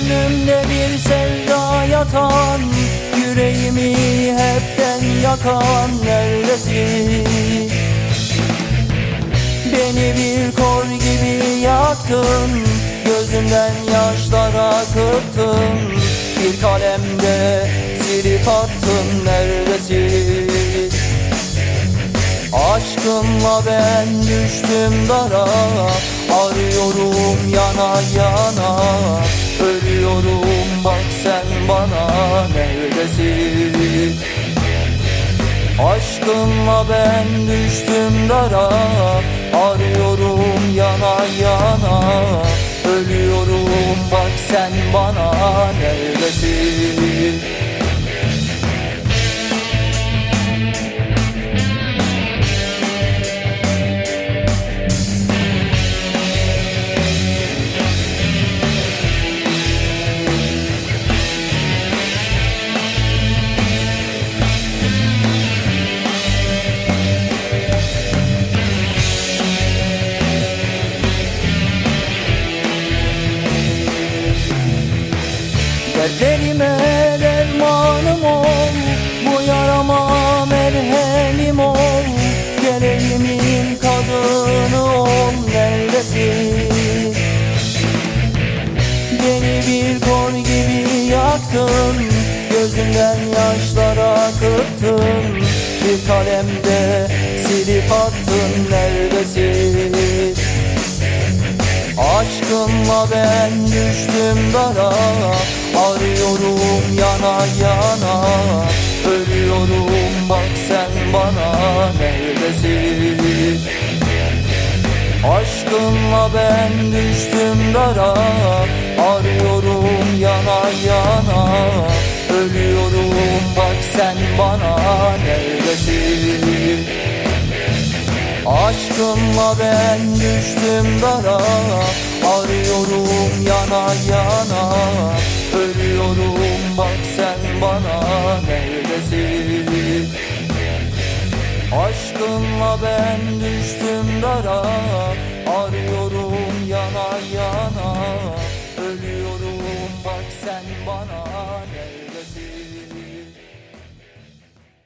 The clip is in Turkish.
Gönlümde bir sevda yatan, yüreğimi hepten yakan neredesin? Beni bir kor gibi yaktın, gözümden yaşlar akıttın, bir kalemde silip attın neredesin? Aşkınla ben düştüm dara, arıyorum yana yana, ölüyorum bak sen bana neredesin? Aşkınla ben düştüm dara, arıyorum yana yana, ölüyorum bak sen bana neredesin? Dertlerime dermanım ol, bu yarama merhemim ol, geleğimin kadını ol neredesin? Beni bir kor gibi yaktın, gözümden yaşlar akıttın, bir kalemde silip attın neredesin? Aşkınla ben düştüm dara, arıyorum yana yana, ölüyorum bak sen bana neredesin? Aşkınla ben düştüm dara, arıyorum yana yana, ölüyorum bak sen bana neredesin? Aşkınla ben düştüm dara, arıyorum yana yana, ölüyorum bak sen bana neredesin? Aşkınla ben düştüm dara,